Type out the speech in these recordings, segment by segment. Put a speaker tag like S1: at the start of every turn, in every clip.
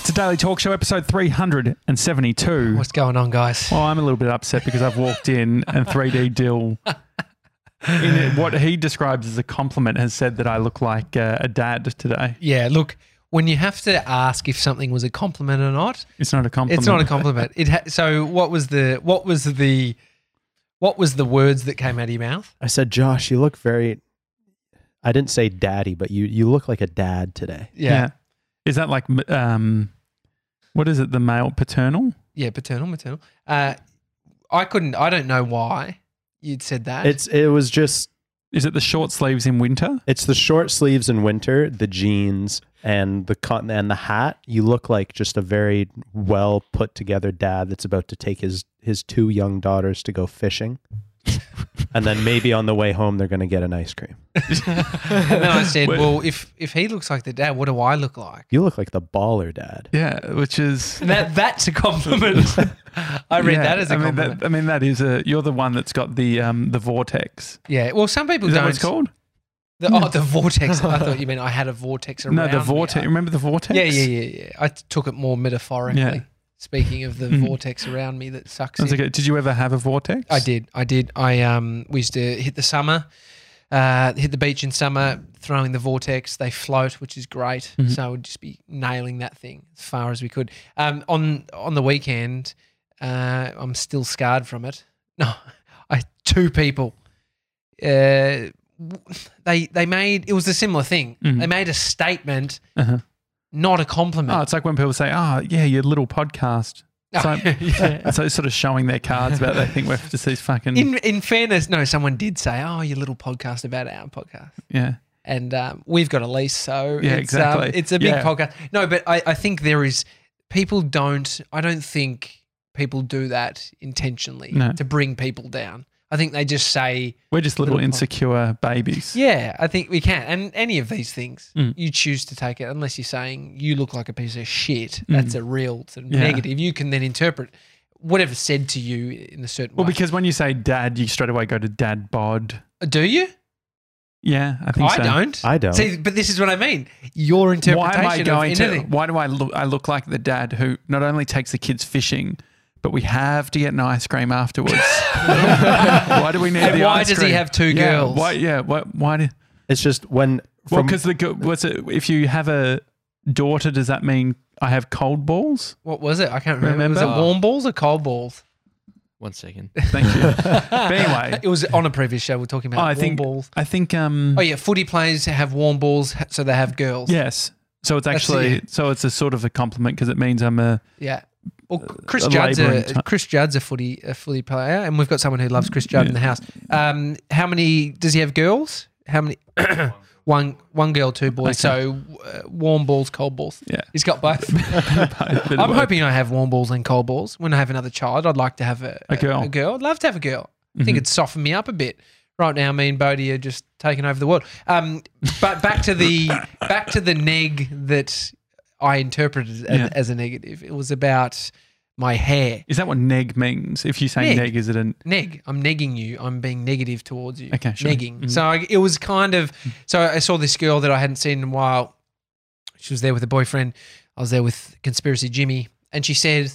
S1: It's a Daily Talk Show, episode 372.
S2: What's going on, guys?
S1: Well, I'm a little bit upset because I've walked in and 3D Dill, in what he describes as a compliment, has said that I look like a dad today.
S2: Yeah, look, when you have to ask if something was a compliment or not,
S1: It's not a compliment.
S2: it's not a compliment. So what was the words that came out of your mouth?
S3: I said, Josh, you look very, I didn't say daddy, but you look like a dad today.
S1: Yeah. Is that like, what is it, the male paternal?
S2: Yeah, paternal, maternal. I don't know why you'd said that.
S3: It was just,
S1: Is it the short sleeves in winter?
S3: it's the short sleeves in winter, the jeans and the cotton and the hat. You look like just a very well put together dad that's about to take his two young daughters to go fishing. And then maybe on the way home, they're going to get an ice cream.
S2: And then I said, well, if he looks like the dad, what do I look like?
S3: You look like the baller dad.
S1: Yeah, which is...
S2: And that's a compliment. I read that as a compliment.
S1: That is you're the one that's got the vortex.
S2: Yeah, well, some people
S1: Is that
S2: don't.
S1: what it's called?
S2: The vortex. I thought you meant I had a vortex around
S1: No, the
S2: me.
S1: vortex. Remember the vortex?
S2: Yeah. I took it more metaphorically.
S1: Yeah.
S2: Speaking of the vortex around me that sucks
S1: That's
S2: in.
S1: okay. Did you ever have a vortex?
S2: I did. We used to hit the summer, hit the beach in summer, throwing the vortex. They float, which is great.
S1: Mm-hmm.
S2: So I would just be nailing that thing as far as we could. On the weekend, I'm still scarred from it. No, two people. They made, it was a similar thing.
S1: Mhm.
S2: They made a statement,
S1: Uh-huh.
S2: not a compliment.
S1: Oh, it's like when people say, "Oh, yeah, your little podcast." So,
S2: Yeah.
S1: so sort of showing their cards about they think we're just these fucking
S2: In fairness, no, someone did say, "Oh, your little podcast about our podcast,"
S1: yeah.
S2: and we've got a lease, so
S1: Yeah,
S2: it's,
S1: exactly.
S2: it's a big
S1: Yeah.
S2: podcast. No, but I think there is people don't. I don't think people do that intentionally
S1: No.
S2: to bring people down. I think they just say,
S1: We're just little
S2: Little
S1: insecure babies.
S2: "Yeah, I think we can." And any of these things,
S1: Mm.
S2: you choose to take it, unless you're saying you look like a piece of shit. That's a real sort of
S1: Yeah.
S2: negative. You can then interpret whatever's said to you in a certain
S1: Well,
S2: way.
S1: because when you say dad, you straight away go to dad bod.
S2: Do you?
S1: Yeah, I think so.
S2: don't.
S3: I don't.
S2: See, but this is what I mean. Your interpretation
S1: Why am I going
S2: of
S1: to?
S2: anything.
S1: Why do I look like the dad who not only takes the kids fishing, but we have to get an ice cream afterwards? Why do we need
S2: And
S1: the
S2: why
S1: ice
S2: does he
S1: cream?
S2: have two girls?
S1: Why? Yeah. Why do?
S3: It's just when,
S1: Well,
S3: from,
S1: because if you have a daughter, does that mean I have cold balls?
S2: What was it? I can't remember.
S1: Remember?
S2: Was it warm balls or cold balls?
S4: 1 second.
S1: Thank you. But anyway,
S2: It was on a previous show. We're talking about
S1: I
S2: warm
S1: think
S2: balls.
S1: I think
S2: Oh yeah, footy players have warm balls, so they have girls.
S1: yes. So it's
S2: That's
S1: actually
S2: it.
S1: so it's a sort of a compliment because it means I'm a
S2: Yeah. Well, Chris
S1: a
S2: Judd's
S1: labouring type.
S2: Chris Judd's a footy player, and we've got someone who loves Chris Judd in the house. How many does he have girls? How many? One girl, two boys.
S1: Okay.
S2: So warm balls, cold balls.
S1: Yeah.
S2: He's got both.
S1: bit of
S2: I'm
S1: both.
S2: hoping I have warm balls and cold balls. When I have another child, I'd like to have a
S1: girl.
S2: A girl. I'd love to have a girl. I think it'd soften me up a bit. Right now, me and Bodie are just taking over the world. But back to the neg that I interpreted as a negative. It was about my hair.
S1: Is that what neg means? If you say
S2: Neg.
S1: neg, is it an
S2: Neg. I'm negging you. I'm being negative towards you.
S1: Okay, sure.
S2: Negging. So it was kind of. So I saw this girl that I hadn't seen in a while. She was there with a boyfriend. I was there with Conspiracy Jimmy, and she said,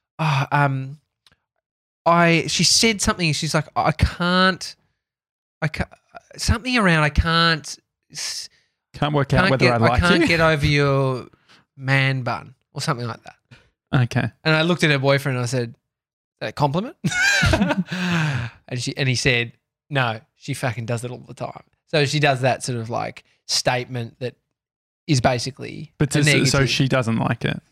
S2: she said something. She's like, I can't something around. I can't
S1: work out whether I like
S2: I can't
S1: you?
S2: get over your man bun or something like that.
S1: Okay.
S2: And I looked at her boyfriend and I said, "Is that a compliment?" and he said, "No, she fucking does it all the time." So she does that sort of like statement that is basically
S1: But
S2: a negative.
S1: so she doesn't like it.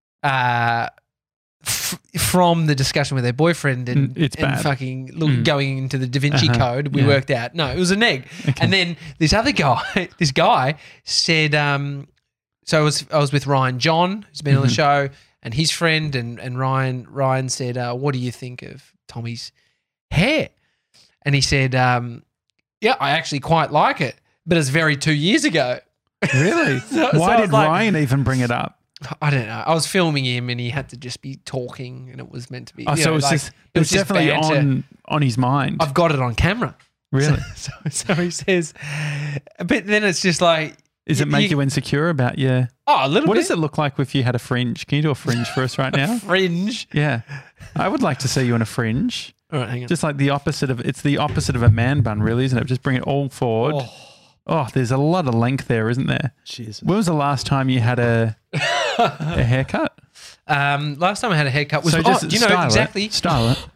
S2: From the discussion with her boyfriend and
S1: It's
S2: and
S1: bad.
S2: fucking going into the Da Vinci
S1: Uh-huh.
S2: Code, we
S1: Yeah.
S2: worked out no, it was a neg.
S1: Okay.
S2: And then this other guy, this guy said, so I was with Ryan John, who's been on the show, and his friend, and Ryan said, "What do you think of Tommy's hair?" And he said, "Yeah, I actually quite like it, but it's very 2 years ago."
S1: Really?
S2: So
S1: Why
S2: I
S1: did
S2: was like-
S1: Ryan even bring it up?
S2: I don't know. I was filming him, and he had to just be talking, and it was meant to be.
S1: Oh,
S2: you
S1: so
S2: know,
S1: it was
S2: like,
S1: just it was
S2: just
S1: definitely
S2: banter.
S1: on his mind.
S2: I've got it on camera.
S1: Really?
S2: So he says, but then it's just like,
S1: Does it make you insecure about your?
S2: Oh, a little
S1: What
S2: bit.
S1: does it look like if you had a fringe? Can you do a fringe for us right now?
S2: Fringe.
S1: Yeah, I would like to see you in a fringe.
S2: All right, hang on.
S1: Just like the opposite of it's the opposite of a man bun, really, isn't it? Just bring it all forward. Oh, there's a lot of length there, isn't there?
S3: Jesus.
S1: When was the last time you had a haircut?
S2: Last time I had a haircut was.
S1: So just
S2: do you know
S1: style
S2: exactly?
S1: It. Style it.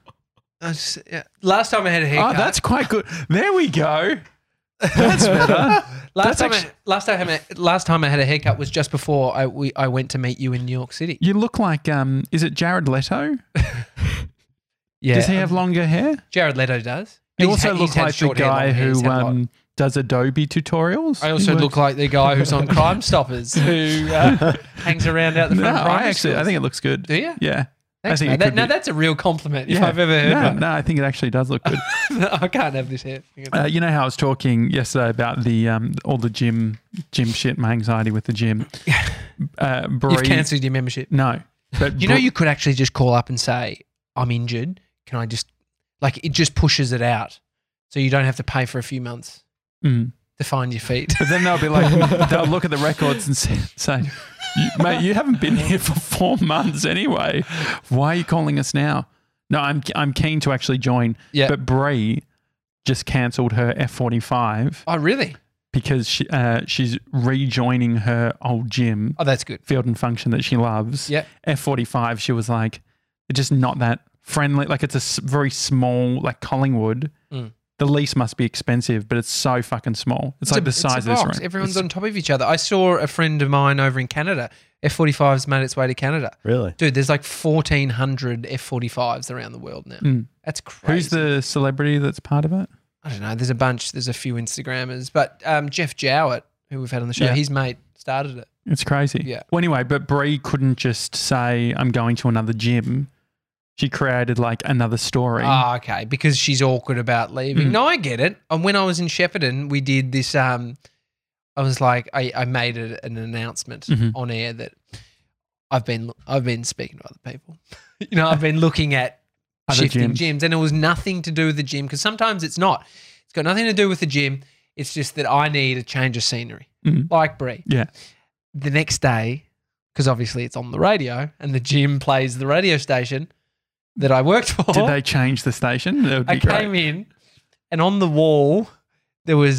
S2: Last time I had a haircut.
S1: Oh, that's quite good. There we go. That's better.
S2: Last time I had a haircut was just before I went to meet you in New York City.
S1: You look like is it Jared Leto?
S2: Yeah.
S1: Does he have longer hair?
S2: Jared Leto does.
S1: You
S2: He's
S1: also
S2: had-
S1: look
S2: he's had
S1: like the
S2: short hair, long
S1: guy
S2: hair. He's
S1: who
S2: had a lot.
S1: does Adobe tutorials.
S2: I also
S1: He
S2: look like the guy who's on Crime Stoppers who hangs around out the
S1: No,
S2: front of primary
S1: I
S2: schools.
S1: think it looks good.
S2: Do you?
S1: Yeah.
S2: Thanks,
S1: I think
S2: mate.
S1: it could
S2: Now
S1: be-
S2: that's a real compliment if I've ever heard one.
S1: No, I think it actually does look good.
S2: I can't have this hair.
S1: You know how I was talking yesterday about the all the gym shit, my anxiety with the gym.
S2: You've cancelled your membership.
S1: No, but
S2: You know, you could actually just call up and say, I'm injured. Can I just, like, it just pushes it out. So you don't have to pay for a few months
S1: Mm.
S2: to find your feet.
S1: But then they'll be like, they'll look at the records and say, mate, you haven't been here for 4 months anyway. Why are you calling us now? No, I'm keen to actually join.
S2: Yeah.
S1: But Brie just cancelled her F45
S2: Oh, really?
S1: because she's rejoining her old gym,
S2: Oh, that's good.
S1: Field and Function, that she loves.
S2: Yeah.
S1: F45, she was like, it's just not that friendly. Like, it's a very small, like Collingwood.
S2: Mm.
S1: The lease must be expensive, but it's so fucking small. It's like the size of this
S2: box.
S1: room.
S2: Everyone's
S1: It's-
S2: on top of each other. I saw a friend of mine over in Canada. F45's made its way to Canada.
S3: Really?
S2: Dude, there's like 1,400 F45s around the world now.
S1: Mm.
S2: That's crazy.
S1: Who's the celebrity that's part of it?
S2: I don't know. There's a bunch. There's a few Instagrammers. But Jeff Jowett, who we've had on the show,
S1: Yeah.
S2: his mate started it.
S1: It's crazy.
S2: Yeah.
S1: Well, anyway, but Brie couldn't just say, I'm going to another gym. She created like another story.
S2: Oh, okay. Because she's awkward about leaving.
S1: Mm.
S2: No, I get it. And when I was in Shepparton, we did this. I was like, I made an announcement
S1: Mhm.
S2: on air that I've been speaking to other people. You know, I've been looking at
S1: Other
S2: shifting
S1: gyms.
S2: gyms, and it was nothing to do with the gym because sometimes it's not. It's got nothing to do with the gym. It's just that I need a change of scenery,
S1: Mhm.
S2: like Brie.
S1: Yeah.
S2: The next day, because obviously it's on the radio, and the gym plays the radio station that I worked for.
S1: Did they change the station? That would be
S2: I
S1: great.
S2: came in, and on the wall there was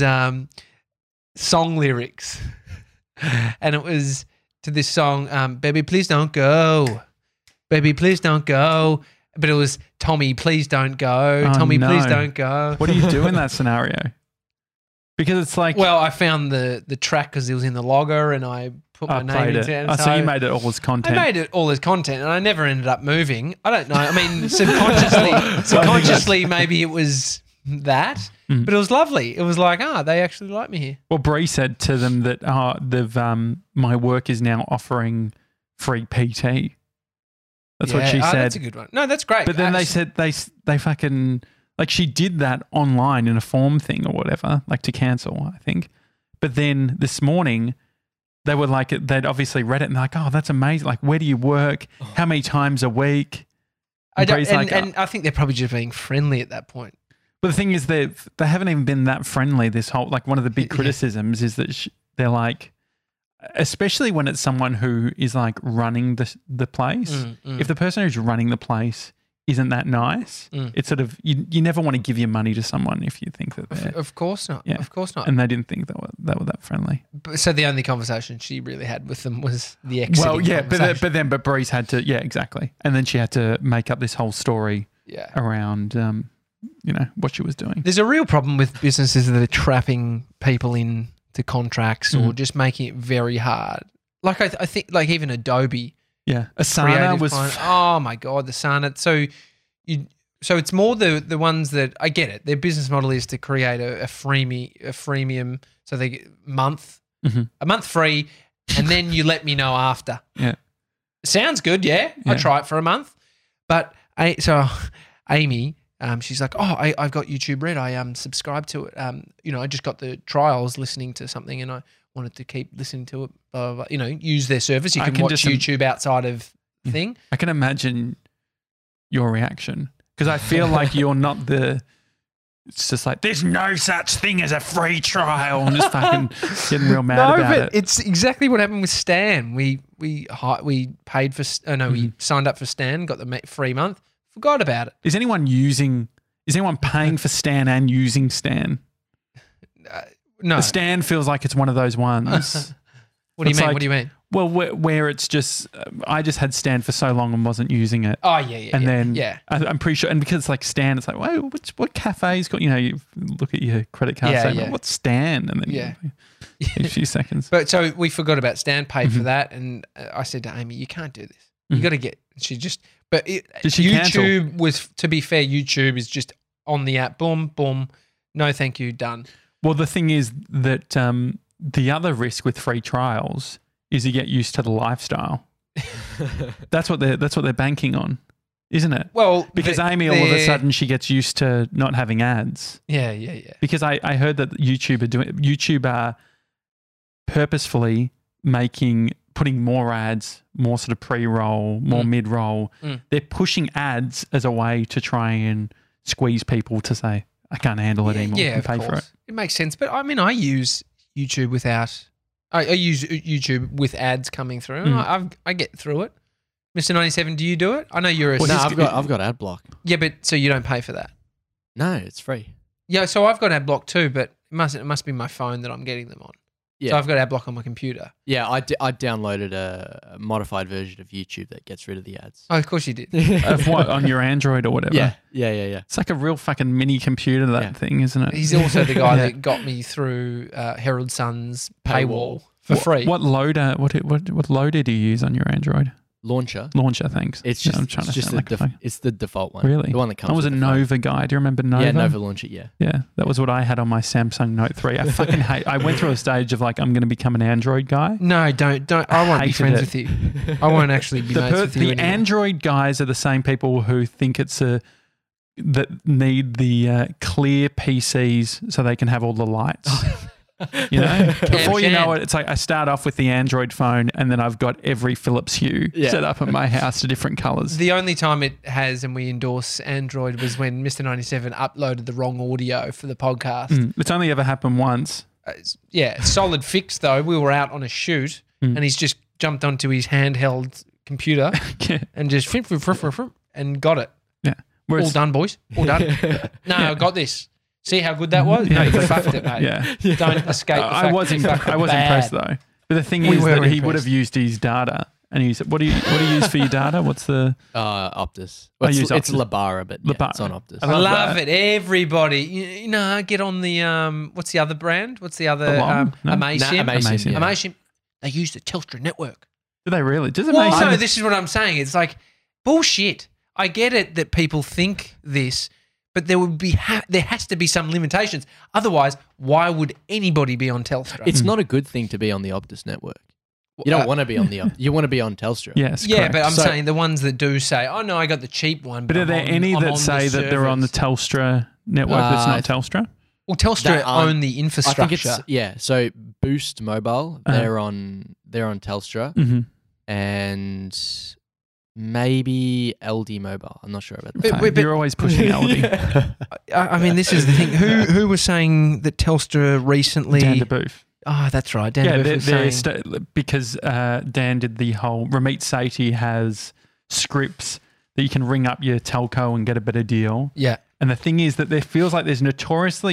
S2: song lyrics, and it was to this song, "Baby, please don't go, baby, please don't go." But it was Tommy, please don't go,
S1: Oh,
S2: Tommy, please
S1: no.
S2: don't go.
S1: What do you do in that scenario? Because it's like,
S2: Well, I found the track because it was in the logger, and I put my
S1: I
S2: name
S1: played
S2: into
S1: it.
S2: it.
S1: Oh, so you made it all as
S2: I
S1: content.
S2: made it all as content, and I never ended up moving. I don't know. I mean, subconsciously, maybe it was that,
S1: Mm.
S2: but it was lovely. It was like, they actually like me here.
S1: Well, Brie said to them that they've my work is now offering free PT. That's what she
S2: Yeah.
S1: said.
S2: That's a good one. No, that's great.
S1: But then they said they fucking like she did that online in a form thing or whatever, like to cancel, I think. But then this morning they were like they'd obviously read it and they're like, oh, that's amazing. Like, where do you work? How many times a week?
S2: I don't,
S1: Brie's
S2: and,
S1: like,
S2: and I think they're probably just being friendly at that point.
S1: But the thing is, they haven't even been that friendly. This whole like one of the big
S2: Yeah.
S1: criticisms is that they're like, especially when it's someone who is like running the place. If the person who's running the place isn't that nice,
S2: Mm.
S1: it's sort of you never want to give your money to someone if you think that they're
S2: Of course not.
S1: Yeah.
S2: Of course not.
S1: and they didn't think they were that friendly.
S2: So the only conversation she really had with them was the exiting
S1: Well, yeah,
S2: conversation.
S1: but Bree's had to, yeah, exactly, and then she had to make up this whole story
S2: Yeah.
S1: around what she was doing.
S2: There's a real problem with businesses that are trapping people into contracts or just making it very hard. Like I think, like even Adobe,
S1: Yeah, Asana
S2: Creative
S1: was.
S2: Climate- oh my god, the Sana. So it's more the ones that I get it. Their business model is to create a freemium, so they get a month free, and then you let me know after.
S1: Yeah.
S2: Sounds good, yeah.
S1: Yeah.
S2: I try it for a month, but Amy, she's like, oh, I've got YouTube Red. I subscribed to it. I just got the trials listening to something, and I wanted to keep listening to it. Blah, blah, blah. Use their service. You
S1: I
S2: can
S1: can
S2: watch
S1: just
S2: YouTube outside of thing.
S1: I can imagine your reaction because I feel like you're not the it's just like, there's no such thing as a free trial. I'm just fucking getting real mad about it.
S2: It's exactly what happened with Stan. We paid for we signed up for Stan, got the free month, forgot about it.
S1: Is anyone paying for Stan and using Stan?
S2: No.
S1: The Stan feels like it's one of those ones.
S2: What do you
S1: It's
S2: mean?
S1: like-
S2: What do you mean?
S1: Well, where it's just, I just had Stan for so long and wasn't using it.
S2: Oh yeah.
S1: And then
S2: yeah.
S1: I'm pretty sure, and because it's like Stan, it's like, whoa, what cafe's got, you look at your credit card
S2: Yeah,
S1: statement,
S2: yeah.
S1: what's Stan? And then in a few seconds.
S2: But so we forgot about Stan, paid for that, and I said to Amy, "You can't do this. You got to get." She just, but
S1: Did she
S2: YouTube was, to be fair, YouTube is just on the app. Boom, boom. No, thank you. Done.
S1: Well, the thing is that the other risk with free trials is you get used to the lifestyle. That's what they're banking on, isn't it?
S2: Well,
S1: Because Amy, all of a sudden, she gets used to not having ads.
S2: yeah.
S1: Because I heard that YouTube are purposefully putting more ads, more sort of pre-roll, more mid-roll. They're pushing ads as a way to try and squeeze people to say, I can't handle it anymore.
S2: Yeah,
S1: and
S2: of
S1: pay
S2: course.
S1: for it.
S2: It makes sense. But I mean, I use YouTube without. I use YouTube with ads coming through. I get through it. Mr. 97, do you do it? I know you're a.
S4: No, I've got ad block.
S2: Yeah, but so you don't pay for that.
S4: No, it's free.
S2: Yeah, so I've got ad block too, but it must be my phone that I'm getting them on.
S4: Yeah.
S2: So I've got ad block on my computer.
S4: Yeah, I downloaded a modified version of YouTube that gets rid of the ads.
S2: Oh, of course you did.
S1: Of what, on your Android or whatever?
S4: Yeah.
S1: It's like a real fucking mini computer, that thing, isn't it?
S2: He's also the guy that got me through Herald Sun's paywall for free.
S1: What loader do you use on your Android?
S4: Launcher.
S1: Thanks.
S4: It's
S1: Yeah,
S4: just,
S1: I'm trying
S4: it's
S1: to
S4: just
S1: sound
S4: the,
S1: like a fuck-
S4: it's the default one.
S1: Really?
S4: The one that comes
S1: I was a
S4: with the phone.
S1: Nova guy. Do you remember Nova?
S4: Yeah, Nova Launcher, yeah.
S1: Yeah, that was what I had on my Samsung Note 3. I fucking hate. I went through a stage of like, I'm going to become an Android guy.
S2: No, don't. I won't be
S1: hated
S2: friends
S1: it.
S2: with you. I won't actually be mates with you
S1: The
S2: anymore.
S1: Android guys are the same people who think that need the clear PCs so they can have all the lights. You know, before you know it, it's like I start off with the Android phone and then I've got every Philips Hue set up at my house to different colors.
S2: The only time it has, and we endorse Android, was when Mr. 97 uploaded the wrong audio for the podcast.
S1: It's only ever happened once.
S2: Solid fix though. We were out on a shoot, and he's just jumped onto his handheld computer
S1: Yeah.
S2: and just and got it.
S1: Yeah. Whereas,
S2: All done, boys. All done. No, I got this. See how good that was? No, you fucked it, mate.
S1: Yeah.
S2: Don't escape the fact
S1: I was
S2: that you fucked it
S1: impressed
S2: bad.
S1: though. But the thing
S2: We
S1: is
S2: were
S1: that he
S2: impressed.
S1: would have used his data, and he said, "What do you use for your data? What's the?"
S4: Optus.
S1: I
S4: It's
S1: use
S4: it's
S1: Optus.
S4: Labara, but yeah,
S1: Labara.
S4: it's on Optus.
S1: I
S2: I
S1: love
S2: love
S1: that.
S2: it. Everybody, you know, get on the what's the other brand? What's the other
S1: Belong? No.
S2: Amasim?
S4: Nah, Amasim, yeah.
S2: Amasim. They use the Telstra network.
S1: Do they really? Does it
S2: Well,
S1: make
S2: no,
S1: sense?
S2: this is what I'm saying. It's like bullshit. I get it that people think this, but there would be there has to be some limitations. Otherwise, why would anybody be on Telstra?
S4: It's not a good thing to be on the Optus network. You don't want to be on the you want to be on Telstra.
S1: Yes.
S2: yeah,
S1: correct.
S2: but I'm
S4: So-
S2: saying the ones that do say, "Oh no, I got the cheap one."
S1: But are there any that say that they're on the Telstra network that's not Telstra?
S2: Well, Telstra
S4: that aren't-
S2: own the
S4: I think
S2: infrastructure.
S4: it's So Boost Mobile, they're on Telstra,
S1: Mm-hmm.
S4: and maybe LD Mobile. I'm not sure about that.
S2: But-
S1: You're always pushing Aldi.
S2: I mean, this is the thing. Who was saying that Telstra recently?
S1: Dan DeBoof.
S2: Oh, that's right. Dan
S1: Yeah,
S2: DeBoof was saying.
S1: because Dan did the whole Ramit Sethi has scripts that you can ring up your telco and get a better deal.
S2: Yeah.
S1: And the thing is that there feels like there's notorious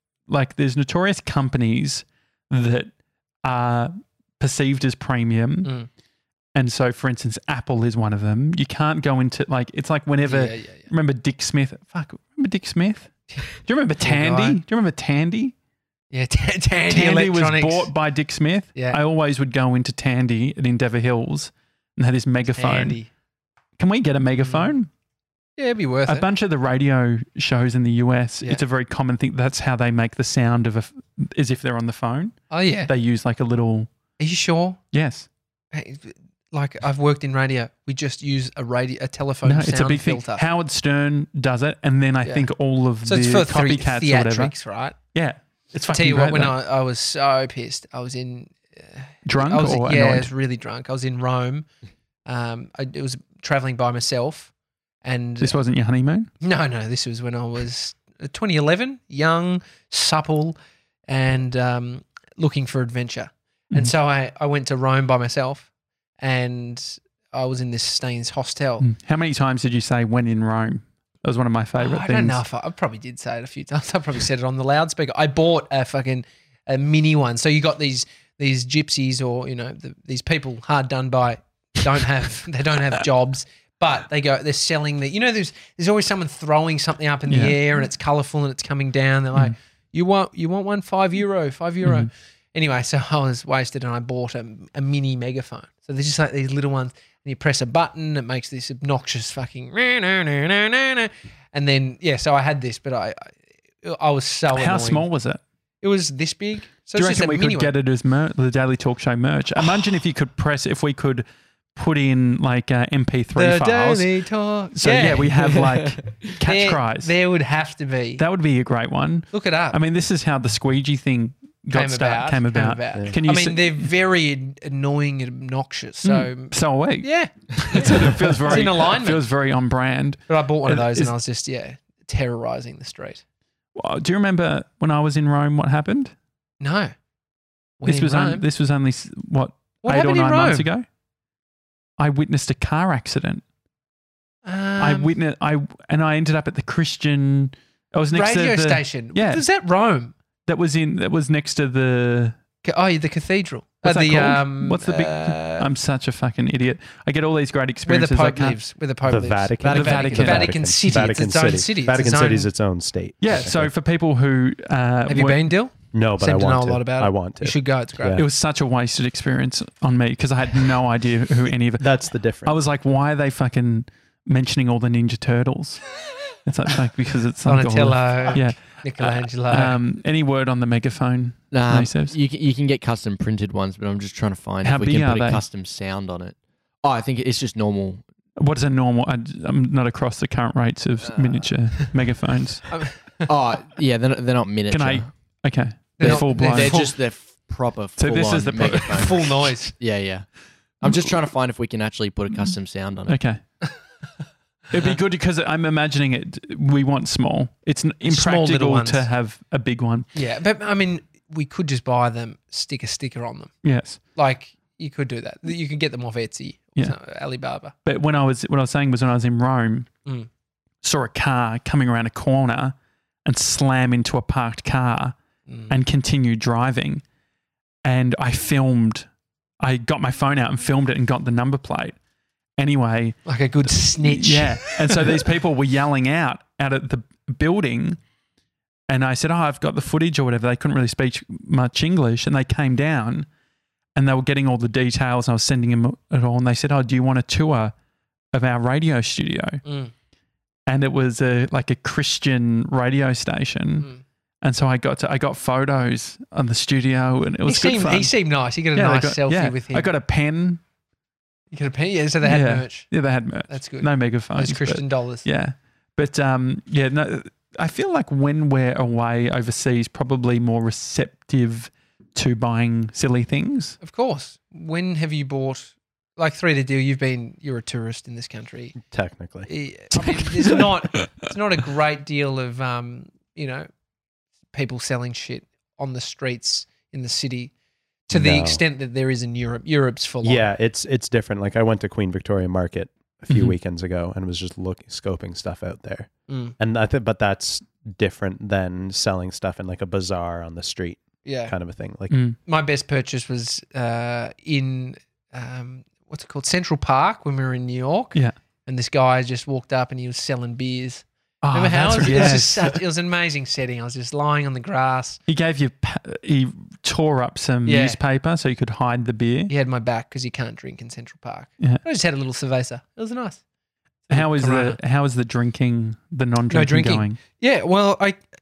S1: companies that are perceived as premium.
S2: Mm.
S1: And so, for instance, Apple is one of them. You can't go into it's like whenever,
S2: Yeah.
S1: remember Dick Smith? Remember Dick Smith? Do you remember Tandy?
S2: guy.
S1: Do you remember Tandy?
S2: Yeah, Tandy
S1: Tandy was
S2: Electronics.
S1: bought by Dick Smith.
S2: Yeah.
S1: I always would go into Tandy at Endeavour Hills and had this megaphone.
S2: Tandy.
S1: Can we get a megaphone?
S2: Yeah, it'd be worth
S1: A
S2: it.
S1: bunch of the radio shows in the US,
S2: Yeah.
S1: it's a very common thing. That's how they make the sound of as if they're on the phone.
S2: Oh, yeah.
S1: They use like a little,
S2: Are you sure?
S1: yes.
S2: Hey, like, I've worked in radio. We just use a telephone
S1: No,
S2: sound
S1: it's a big
S2: filter.
S1: thing. Howard Stern does it. And then I
S2: Yeah.
S1: think all of
S2: So
S1: the
S2: it's for
S1: copycats or whatever.
S2: theatrics, right?
S1: Yeah. It's
S2: I
S1: fucking
S2: tell you what,
S1: great,
S2: when
S1: though.
S2: I was so pissed, I was in...
S1: Drunk
S2: I was,
S1: or
S2: yeah, I
S1: annoyed?
S2: was really drunk. I was in Rome. It was traveling by myself. And
S1: This wasn't your honeymoon?
S2: no, this was when I was 2011, young, supple, and looking for adventure. And
S1: Mhm.
S2: so I went to Rome by myself, and I was in this hostel.
S1: How many times did you say "when in Rome"? That was one of my favorite
S2: I
S1: things.
S2: don't know if I probably did say it a few times. I probably said it on the loudspeaker. I bought a mini one. So you got these gypsies, or these people hard done by, they don't have jobs, but they're selling there's always someone throwing something up in the
S1: Yeah.
S2: air and it's colourful and it's coming down. They're like, you want one €5? €5. Anyway, so I was wasted and I bought a mini megaphone. So there's just like these little ones. And you press a button, it makes this obnoxious fucking and then so I had this, but I was so
S1: How
S2: annoying.
S1: small was it?
S2: It was this big. So
S1: Do you
S2: it's just
S1: reckon
S2: a
S1: we
S2: mini
S1: could get it as the Daily Talk Show merch? Imagine if we could put in like MP3
S2: the
S1: files.
S2: Daily Talk.
S1: So we have like catch cries.
S2: There would have to be.
S1: That would be a great one.
S2: Look it up.
S1: I mean, this is how the squeegee thing came about.
S3: Yeah.
S1: Can you?
S2: I mean, they're very annoying and obnoxious. So
S1: so are we.
S2: yeah,
S1: It feels very
S2: in alignment.
S1: Feels very on brand.
S2: but I bought one of
S1: It
S2: those
S1: is-
S2: and I was just terrorizing the street.
S1: Well, do you remember when I was in Rome? What happened?
S2: No,
S1: This was
S2: Rome.
S1: this was only
S2: What
S1: 8 or
S2: happened in
S1: 9 months
S2: Rome?
S1: ago. I witnessed a car accident. I ended up at the Christian. I was next
S2: radio
S1: to the
S2: station.
S1: Yeah.
S2: Was that Rome?
S1: that was next to the.
S2: The cathedral.
S1: What's that
S2: the
S1: called? What's the big? I'm such a fucking idiot. I get all these great
S2: where the
S1: experiences. I
S2: Pope
S1: can't.
S2: lives? Where the Pope
S3: The
S2: lives?
S3: Vatican.
S1: The Vatican.
S2: Vatican City.
S3: Vatican
S2: It's its own
S3: City.
S2: city. It's
S3: Vatican
S2: its
S3: City
S2: own-
S3: is its own state.
S1: Yeah. So for people who
S2: Have you
S1: weren't-
S2: been, Dill?
S3: No, but I
S2: Seem to know
S3: want
S2: a
S3: to.
S2: lot about it.
S3: I want to.
S2: You should go. It's great.
S3: Yeah.
S1: it was such a wasted experience on me because I had no idea who any of it.
S3: That's the difference.
S1: I was like, why are they fucking mentioning all the Ninja Turtles? It's like because it's like all the-
S2: Donatello.
S1: yeah.
S2: Michelangelo.
S1: Any word on the megaphone?
S4: Nah,
S1: Naysavs?
S4: you can get custom printed ones, but I'm just trying to find
S1: How
S4: if we
S1: big
S4: can
S1: are
S4: put a
S1: they?
S4: custom sound on it. Oh, I think it's just normal.
S1: What is a normal? I'm not across the current rates of miniature megaphones.
S4: Oh, yeah, they're not miniature.
S1: Can I? Okay,
S2: They're
S1: they're
S2: not-
S1: full blown.
S4: They're
S2: full-
S4: just proper.
S1: So this
S4: full-on
S1: is the pro-
S4: megaphone.
S2: Full noise.
S4: Yeah. I'm just trying to find if we can actually put a custom sound on it.
S1: Okay. It'd be good because I'm imagining it. We want small. It's
S2: little
S1: impractical
S2: ones.
S1: to have a big one.
S2: Yeah, but I mean, we could just buy them, stick a sticker on them.
S1: Yes,
S2: Like you could do that. You could get them off Etsy,
S1: Yeah.
S2: Alibaba.
S1: but what I was saying was when I was in Rome,
S2: Mm.
S1: saw a car coming around a corner and slam into a parked car
S2: Mm.
S1: and continued driving, and I got my phone out and filmed it and got the number plate. Anyway,
S2: Like a good snitch.
S1: yeah. And so these people were yelling out at the building, and I said, I've got the footage or whatever. They couldn't really speak much English, and they came down and they were getting all the details, and I was sending them it all, and they said, do you want a tour of our radio studio?
S2: Mm.
S1: And it was like a Christian radio station.
S2: Mm.
S1: And so I got photos on the studio, and it was good fun.
S2: He seemed nice. You get a
S1: Yeah, they
S2: nice
S1: got-
S2: selfie
S1: yeah.
S2: with him.
S1: I got a pen.
S2: You got a pen? Yeah, so they had
S1: Yeah.
S2: merch.
S1: Yeah, they had merch.
S2: That's good.
S1: No megaphones.
S2: Those
S1: but-
S2: Christian dollars.
S1: Yeah. But no, I feel like when we're away overseas, probably more receptive to buying silly things.
S2: Of course. When have you bought, like 3D Deal, you're a tourist in this country.
S3: Technically.
S2: I mean, it's not a great deal of, people selling shit on the streets in the city to the
S3: No.
S2: extent that there is in Europe. Europe's full on.
S3: Yeah, it's different. Like I went to Queen Victoria Market a few
S1: Mhm.
S3: weekends ago and was just scoping stuff out there.
S2: Mm.
S3: And I think, but that's different than selling stuff in like a bazaar on the street
S2: Yeah.
S3: kind of a thing. Like
S1: Mm.
S2: My best purchase was in what's it called, Central Park, when we were in New York.
S1: Yeah.
S2: And this guy just walked up and he was selling beers.
S1: Oh,
S2: Remember how
S1: that's
S2: it was,
S1: right.
S2: it was an amazing setting. I was just lying on the grass.
S1: He gave you, he tore up some
S2: Yeah.
S1: newspaper so you could hide the beer.
S2: He had my back because you can't drink in Central Park.
S1: Yeah.
S2: I just had a little cerveza. It was nice.
S1: How is
S2: Corona.
S1: the non-drinking
S2: drinking.
S1: going?
S2: Yeah, well,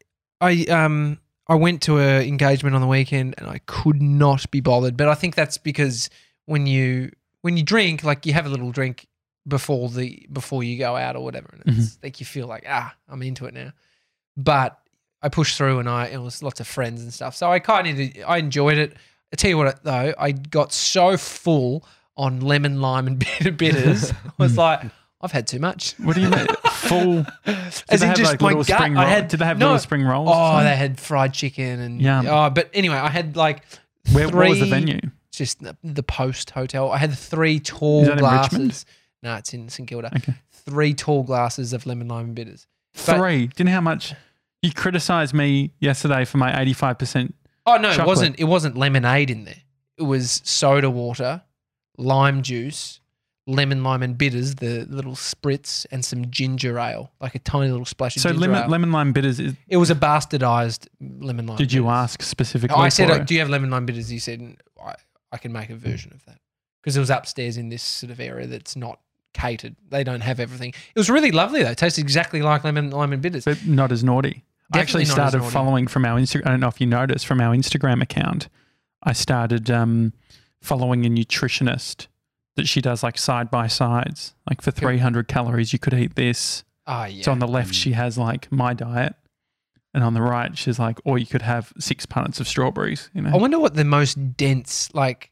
S2: I went to a engagement on the weekend and I could not be bothered. But I think that's because when you drink, like you have a little drink before you go out or whatever, and it's like you feel like I'm into it now. But I pushed through and it was lots of friends and stuff, so I enjoyed it. I tell you what though, I got so full on lemon, lime, and bitters. I was like, I've had too much.
S1: What do you mean? full. Did
S2: As
S1: they
S2: in
S1: have
S2: just
S1: like
S2: my
S1: little
S2: gut.
S1: spring
S2: I
S1: rolls?
S2: had
S1: Did they have
S2: no.
S1: little spring rolls?
S2: Oh, they had fried chicken and
S1: Yum.
S2: oh, but anyway, I had like
S1: What was the
S2: three-
S1: venue?
S2: Just the Post Hotel. I had 3 tall
S1: Is that in Richmond?
S2: glasses. No, it's in St Kilda.
S1: Okay.
S2: 3 tall glasses of lemon lime and bitters. But-
S1: 3. Do you know how much you criticised me yesterday for my 85%?
S2: Oh no,
S1: Chocolate.
S2: it wasn't lemonade in there. It was soda water, lime juice, lemon lime and bitters, the little spritz, and some ginger ale, like a tiny little splash of
S1: So
S2: ginger ale.
S1: lemon lime bitters.
S2: It was a bastardized lemon lime.
S1: Did you
S2: bitters.
S1: ask specifically?
S2: Oh, I said,
S1: for it?
S2: "Do you have lemon lime bitters?" You said, "I can make a version of that," because it was upstairs in this sort of area that's not catered. They don't have everything. It was really lovely though. It tasted exactly like lemon lime and bitters.
S1: But not as naughty. I actually
S2: Definitely not as
S1: started
S2: naughty.
S1: following from our Instagram. I don't know if you noticed from our Instagram account. I started following a nutritionist that she does like side by sides. Like for 300 calories, you could eat this.
S2: Oh yeah.
S1: So on the left, she has like my diet, and on the right, she's like, or you could have 6 punnets of strawberries. You know,
S2: I wonder what the most dense like.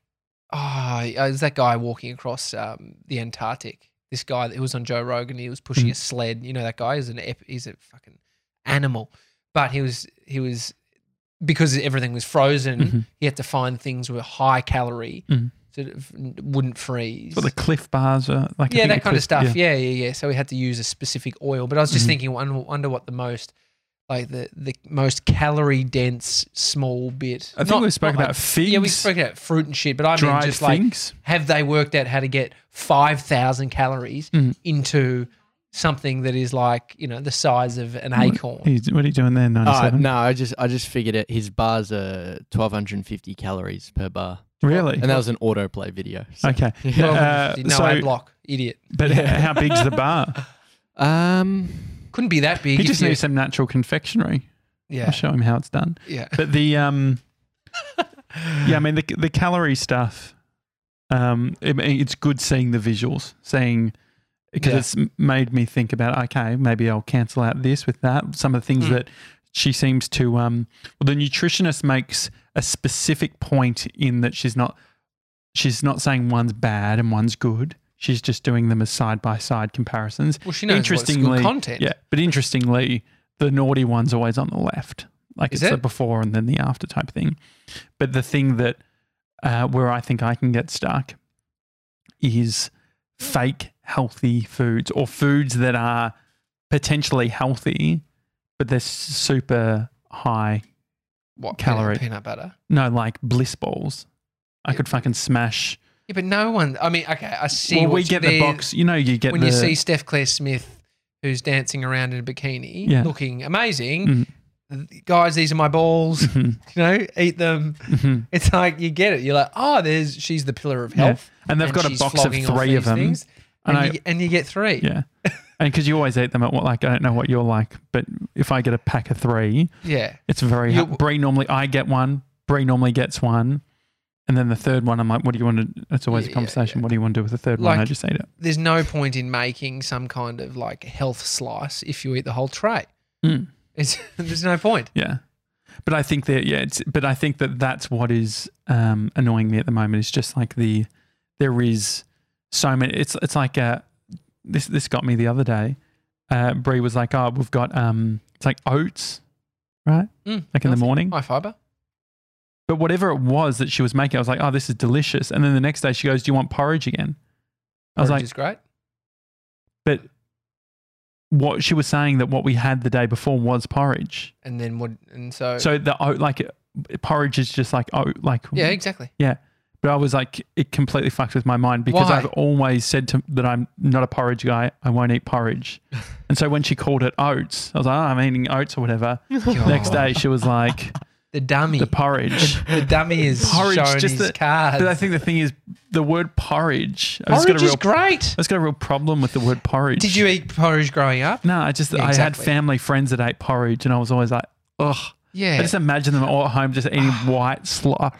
S2: Is that guy walking across the Antarctic? This guy who was on Joe Rogan, he was pushing a sled. You know that guy is he's a fucking animal. But he was because everything was frozen. He had to find things with high calorie, sort of wouldn't freeze.
S1: but the Cliff Bars are like I
S2: Yeah,
S1: think
S2: that
S1: the
S2: kind of
S1: Cliff-
S2: stuff. Yeah. So we had to use a specific oil. But I was just thinking, wonder what the most, like the most calorie dense small bit.
S1: I think we spoke about figs.
S2: Yeah, we spoke about fruit and shit. But I mean,
S1: dried
S2: just like,
S1: figs.
S2: have they worked out how to get 5,000 calories into something that is like, you know, the size of an acorn?
S1: What are you doing there? 97.
S4: No, I just figured it. His bars are 1,250 calories per bar,
S1: Really?
S4: and that was an autoplay video. So.
S1: Okay.
S2: Well, no,
S1: so-
S2: A block, idiot.
S1: But how big's the bar?
S2: Couldn't be that big.
S1: He
S2: if
S1: just
S2: you-
S1: needs some natural confectionery.
S2: Yeah,
S1: I'll show him how it's done.
S2: yeah.
S1: But the yeah, I mean the calorie stuff. It's good seeing the visuals, because
S2: Yeah.
S1: it's made me think about, okay, maybe I'll cancel out this with that. Some of the things that she seems to. Well, the nutritionist makes a specific point in that she's not saying one's bad and one's good. She's just doing them as side by side comparisons.
S2: Well, she knows what's good content.
S1: Yeah, but interestingly, the naughty one's always on the left. Like
S2: Is
S1: it's the
S2: it?
S1: before and then the after type thing. But the thing that where I think I can get stuck is fake healthy foods or foods that are potentially healthy, but they're super high.
S2: What
S1: Calorie.
S2: peanut butter?
S1: No, like bliss balls. I could fucking smash.
S2: Yeah, but no one. I mean, okay, I see.
S1: Well, we
S2: what
S1: get
S2: you-
S1: the box. You know, you get
S2: when
S1: the.
S2: you see Steph Claire Smith, who's dancing around in a bikini,
S1: Yeah.
S2: looking amazing. Guys, these are my balls. You know, eat them. It's like you get it. You're like, oh, she's the pillar of
S1: Yeah.
S2: health,
S1: And they've got a
S2: she's
S1: box of
S2: flogging off
S1: 3 of
S2: these
S1: them.
S2: things,
S1: And
S2: and you get 3.
S1: Yeah. And because you always eat them at what, like, I don't know what you're like, but if I get a pack of 3,
S2: Yeah.
S1: it's very
S2: You-
S1: Bree normally, I get one, Bree normally gets one. And then the third one, I'm like, what do you want to, it's always a
S2: Yeah,
S1: conversation.
S2: yeah.
S1: What do you want to do with the third one? I
S2: Like-
S1: just eat it.
S2: There's no point in making some kind of like health slice if you eat the whole tray. There's no point.
S1: Yeah. But I think that, but I think that that's what is annoying me at the moment is just like there is so many, it's like, this got me the other day. Bree was like, oh, we've got, it's like oats, right? Like in the morning.
S2: High fiber.
S1: But whatever it was that she was making, I was like, oh, this is delicious. And then the next day she goes, do you want porridge again? I was
S2: Porridge
S1: like,
S2: is great.
S1: but what she was saying that what we had the day before was porridge.
S2: And then what? And so.
S1: So the oat, like porridge is just like oat, like
S2: yeah, exactly.
S1: yeah. But I was like, it completely fucked with my mind because
S2: Why?
S1: I've always said that I'm not a porridge guy. I won't eat porridge. And so when she called it oats, I was like, oh, I'm eating oats or whatever. Next day she was like,
S2: The dummy.
S1: the porridge.
S2: The dummy is
S1: Porridge,
S2: showing
S1: just
S2: his cards.
S1: But I think the thing is, the word porridge.
S2: porridge is great.
S1: I just got a real problem with the word porridge.
S2: Did you eat porridge growing up?
S1: No,
S2: Yeah,
S1: I had
S2: exactly.
S1: family friends that ate porridge, and I was always like, ugh.
S2: Yeah.
S1: I just imagine them all at home just eating white slop.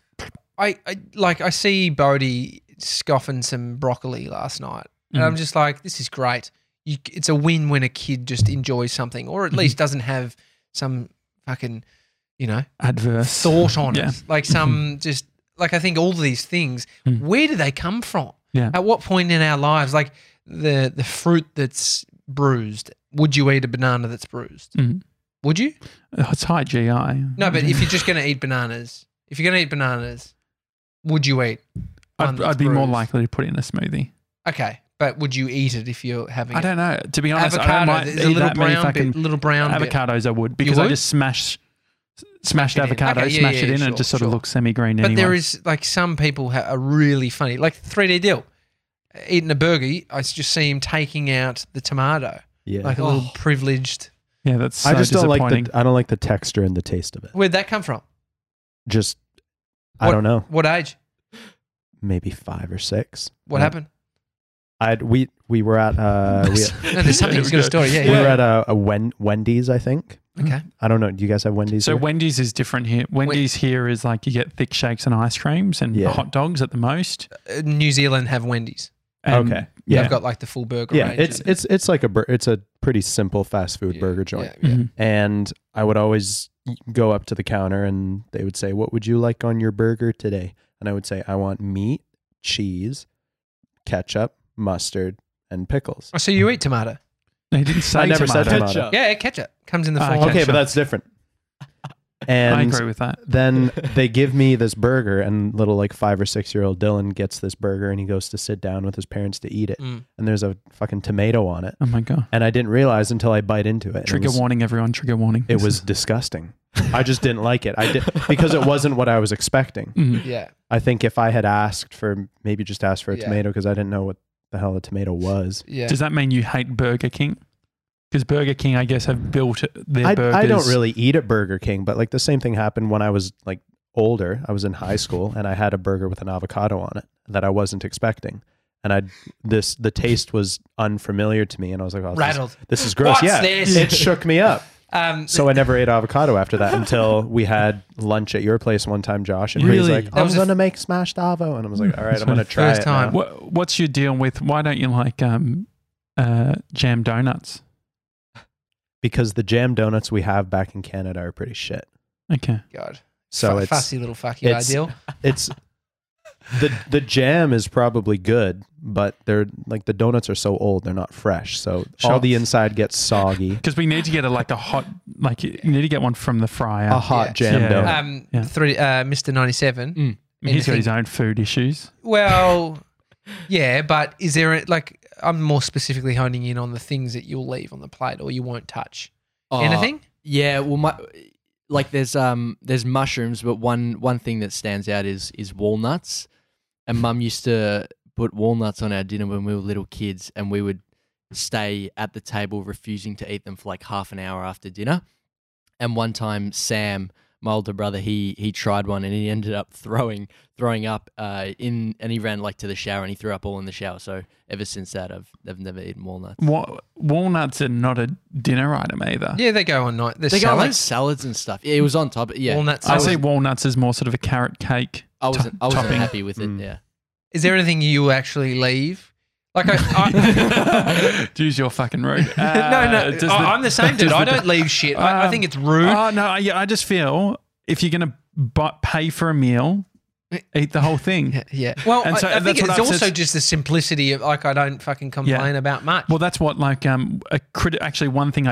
S2: I see Bodie scoffing some broccoli last night, and I'm just like, this is great. It's a win when a kid just enjoys something, or at least doesn't have some fucking,
S1: Adverse
S2: thought on
S1: Yeah.
S2: it. Like some just like I think all of these things, where do they come from?
S1: Yeah.
S2: At what point in our lives, like the fruit that's bruised, would you eat a banana that's bruised?
S1: Mhm.
S2: Would you?
S1: It's high GI.
S2: No, but if you're just going to eat bananas, would you eat one that's
S1: I'd be more
S2: bruised?
S1: likely to put it in a smoothie.
S2: Okay, but would you eat it if you're having
S1: I don't know. To be honest, I don't
S2: avocado?
S1: mind
S2: There's a
S1: eat
S2: little
S1: that many
S2: brown
S1: fucking
S2: bit, little brown bit.
S1: avocados. I would because I
S2: would?
S1: just smashed
S2: it in.
S1: avocado,
S2: Okay, yeah,
S1: smash
S2: yeah,
S1: it in,
S2: sure,
S1: and it just sort
S2: sure.
S1: of looks semi-green.
S2: But
S1: anyway.
S2: there is like some people are really funny, like 3D Deal. Eating a burger, I just see him taking out the tomato,
S3: Yeah.
S2: like a little privileged.
S1: Yeah, that's so
S3: I just don't like
S1: disappointing.
S3: I don't like the texture and the taste of it.
S2: Where'd that come from?
S3: Just I
S2: What-
S3: don't know.
S2: What age?
S3: Maybe 5 or 6.
S2: What happened?
S3: We were at
S2: No, there's something. He's got a story. Yeah,
S3: we
S2: yeah.
S3: were at a Wendy's, I think.
S2: Okay.
S3: I don't know. Do you guys have Wendy's?
S1: So
S3: here?
S1: Wendy's is different here. Wendy's here is like you get thick shakes and ice creams and
S3: Yeah.
S1: hot dogs at the most.
S2: New Zealand have Wendy's.
S1: And
S3: Okay.
S2: Yeah.
S3: Yeah.
S2: They've got like the full burger
S3: Yeah,
S2: range.
S3: it's like it's a pretty simple fast food burger joint.
S2: Yeah, yeah.
S1: Mhm.
S3: And I would always go up to the counter and they would say, "What would you like on your burger today?" And I would say, "I want meat, cheese, ketchup, mustard, and pickles."
S2: Oh, so you eat tomato?
S1: They didn't say
S3: I never said
S1: tomato.
S3: tomato.
S2: Yeah, ketchup comes in the form.
S1: Okay,
S3: Okay,
S1: sure.
S3: but that's different.
S1: I
S3: And
S1: agree with that.
S3: then they give me this burger, and little like 5 or 6-year-old Dylan gets this burger, and he goes to sit down with his parents to eat it,
S2: Mm.
S3: and there's a fucking tomato on it,
S1: Oh my god!
S3: and I didn't realize until I bite into it. and
S1: Trigger warning, everyone! Trigger warning.
S3: It was disgusting. I just didn't like it. I did because it wasn't what I was expecting.
S1: Mhm.
S2: Yeah.
S3: I think if I had asked for a
S2: Yeah.
S3: tomato because I didn't know what the hell a tomato was.
S2: Yeah.
S1: Does that mean you hate Burger King? Because Burger King, I guess, have built their
S3: I
S1: burgers.
S3: don't really eat at Burger King, but like the same thing happened when I was like older. I was in high school and I had a burger with an avocado on it that I wasn't expecting. And the taste was unfamiliar to me, and I was like, "Oh,
S2: Rattled.
S3: this is gross."
S2: What's
S3: yeah,
S2: this?
S3: it shook me up.
S2: So
S3: So I never ate avocado after that until we had lunch at your place one time, Josh, and he was
S1: Really?
S3: like,
S2: That
S3: "I'm
S2: was
S3: going to make smashed avo," and I was like, "All right, I'm going to try
S2: First
S3: it
S2: time.
S3: now."
S1: What's your deal with? Why don't you like jam donuts?
S3: Because the jam donuts we have back in Canada are pretty shit.
S1: Okay.
S2: God.
S3: So it's
S2: fussy little fuck you
S3: it's-
S2: ideal.
S3: it's the jam is probably good, but they're like the donuts are so old they're not fresh, so all
S1: Sure.
S3: the inside gets soggy.
S1: Because we need to get a hot, like you need to get one from the fryer.
S3: A hot
S2: Yeah.
S3: jam
S1: Yeah.
S3: donut.
S1: Yeah.
S2: Mr. 97.
S1: He's got
S2: anything-
S1: his own food issues.
S2: Well, yeah, but is there I'm more specifically honing in on the things that you'll leave on the plate or you won't touch. Anything?
S4: Yeah, well, there's mushrooms, but one thing that stands out is walnuts. And Mum used to put walnuts on our dinner when we were little kids, and we would stay at the table refusing to eat them for like half an hour after dinner. And one time, Sam, my older brother, he tried one and he ended up throwing up and he ran like to the shower and he threw up all in the shower. So ever since that, I've never eaten walnuts.
S1: Walnuts are not a dinner item either.
S2: Yeah, they go on night. There's
S4: They got like
S2: salads.
S4: salads and stuff. Yeah, it was on top. Yeah,
S2: Walnuts.
S1: I
S2: salad.
S1: see walnuts as more sort of a carrot cake.
S4: I wasn't
S1: topping.
S4: happy with it.
S3: Mm.
S4: Yeah.
S2: Is there anything you actually leave? Like I
S1: Use your fucking rude.
S2: no,
S1: does
S2: I'm the same dude.
S1: does
S2: I
S1: the-
S2: don't leave shit. I think it's rude.
S1: Oh no, I just feel if you're gonna pay for a meal, eat the whole thing.
S2: Yeah. Well,
S1: And so
S2: I think
S1: that's what
S2: it's
S1: I've
S2: also
S1: said-
S2: just the simplicity of like I don't fucking complain about much.
S1: Well, that's what actually one thing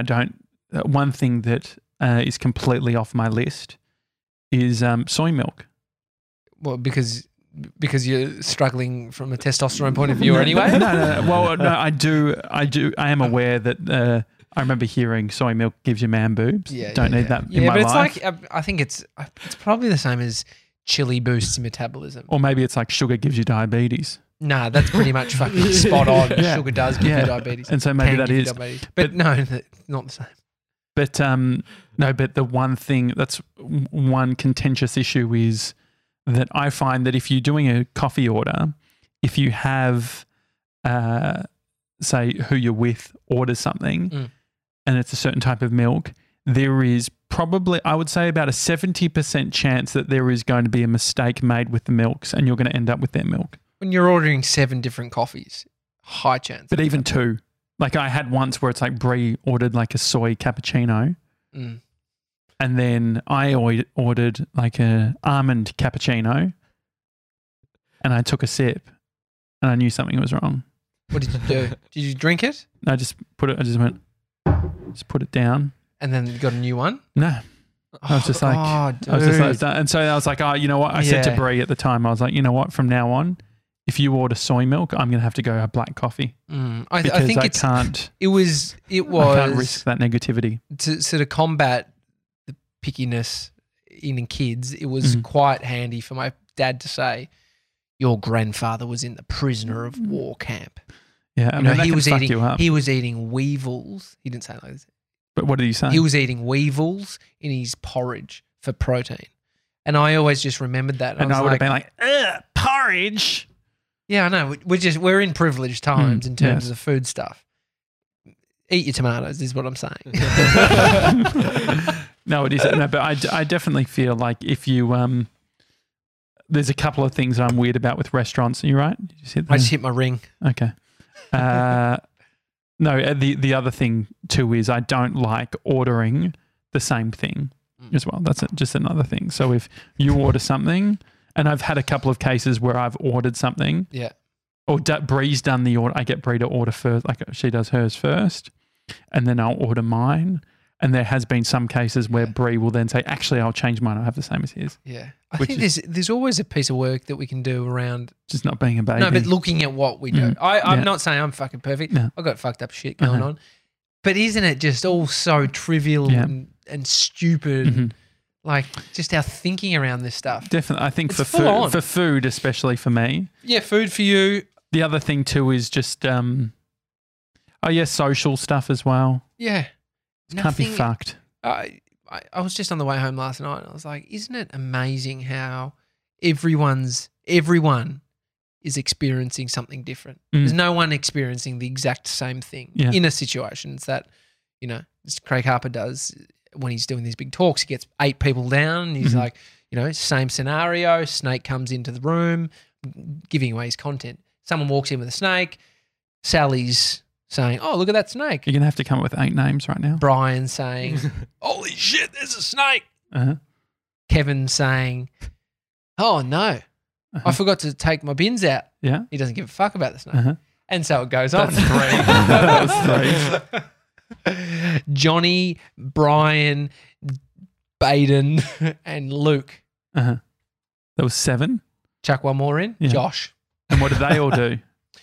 S1: that is completely off my list is soy milk.
S2: Well, because you're struggling from a testosterone point of view, or anyway.
S1: No. Well, no, I do. I am aware that I remember hearing soy milk gives you man boobs. Don't need that in my
S2: but it's
S1: life.
S2: like I think it's probably the same as chili boosts your metabolism.
S1: Or maybe it's like sugar gives you diabetes.
S2: Nah, that's pretty much fucking spot on.
S1: Yeah.
S2: Sugar does give
S1: Yeah.
S2: you diabetes.
S1: And so maybe
S2: Can
S1: that
S2: give you
S1: is.
S2: diabetes. But no, not the same.
S1: But no, but the one thing that's one contentious issue is that I find that if you're doing a coffee order, if you have, say, who you're with orders something and it's a certain type of milk, there is probably, I would say, about a 70% chance that there is going to be a mistake made with the milks and you're going to end up with their milk.
S2: When you're ordering 7 different coffees, high chance.
S1: But even 2. Like I had once where it's like Brie ordered like a soy cappuccino.
S2: Mm.
S1: And then I ordered like a almond cappuccino and I took a sip and I knew something was wrong.
S2: What did you do? Did you drink it
S1: I just put it. I just went. Just put it down.
S2: and then you got a new one?
S1: No, I was just like,
S2: oh,
S1: I was just like,
S2: dude.
S1: and so I was like, oh, you know what? I said to
S2: Yeah.
S1: Brie at the time, I was like, you know what? From now on, if you order soy milk, I'm gonna have to go a black coffee
S2: I
S1: because
S2: think
S1: I
S2: it's
S1: can't.
S2: it was
S1: I can't risk
S2: was
S1: that negativity.
S2: to sort of combat the pickiness in kids. It was quite handy for my dad to say, "Your grandfather was in the prisoner of war camp."
S1: Yeah, I
S2: You
S1: mean,
S2: know,
S1: that
S2: he
S1: can
S2: was
S1: fuck
S2: eating
S1: you up.
S2: he was eating weevils. He didn't say it like this.
S1: But what did he say?
S2: He was eating weevils in his porridge for protein. And I always just remembered that.
S1: and
S2: was
S1: I would have been like, ugh, porridge.
S2: yeah, I know. We're in privileged times in terms
S1: yes.
S2: of food stuff. Eat your tomatoes is what I'm saying.
S1: No, it isn't. No, but I definitely feel like if you there's a couple of things I'm weird about with restaurants. Are you right? Did you see that?
S2: I just hit my ring.
S1: Okay. No, the other thing too is I don't like ordering the same thing as well. That's just another thing. So if you order something, and I've had a couple of cases where I've ordered something,
S2: Yeah.
S1: or Bree's done the order. I get Bree to order first, like she does hers first, and then I'll order mine. And there has been some cases where Bree will then say, actually, I'll change mine. I'll have the same as his.
S2: Yeah. I
S1: Which
S2: think there's always a piece of work that we can do around
S1: Just not being a baby.
S2: no, but looking at what we do. I'm
S1: Yeah.
S2: not saying I'm fucking perfect.
S1: No.
S2: I've got fucked up shit going
S1: Uh-huh.
S2: on. But isn't it just all so trivial
S1: Yeah.
S2: and stupid?
S1: Mhm.
S2: Like just our thinking around this stuff.
S1: Definitely. I think
S2: It's full on.
S1: for food, especially for me,
S2: Yeah, food for you.
S1: the other thing too is just, social stuff as well.
S2: Yeah.
S1: Can't be fucked.
S2: I was just on the way home last night and I was like, isn't it amazing how everyone is experiencing something different? There's no one experiencing the exact same thing
S1: Yeah.
S2: in a situation. It's that, as Craig Harper does when he's doing these big talks, he gets 8 people down and he's like, same scenario, snake comes into the room, giving away his content. Someone walks in with a snake, Sally's saying, oh, look at that snake.
S1: You're going to have to come up with 8 names right now.
S2: Brian saying, holy shit, there's a snake.
S1: Uh-huh.
S2: Kevin saying, oh no, I forgot to take my bins out.
S1: Yeah.
S2: He doesn't give a fuck about the snake.
S1: Uh-huh.
S2: And so it goes on.
S1: That's 3. That was 3.
S2: Johnny, Brian, Baden, and Luke.
S1: Uh-huh. That was 7.
S2: Chuck one more in.
S1: Yeah.
S2: Josh.
S1: And what did they all do?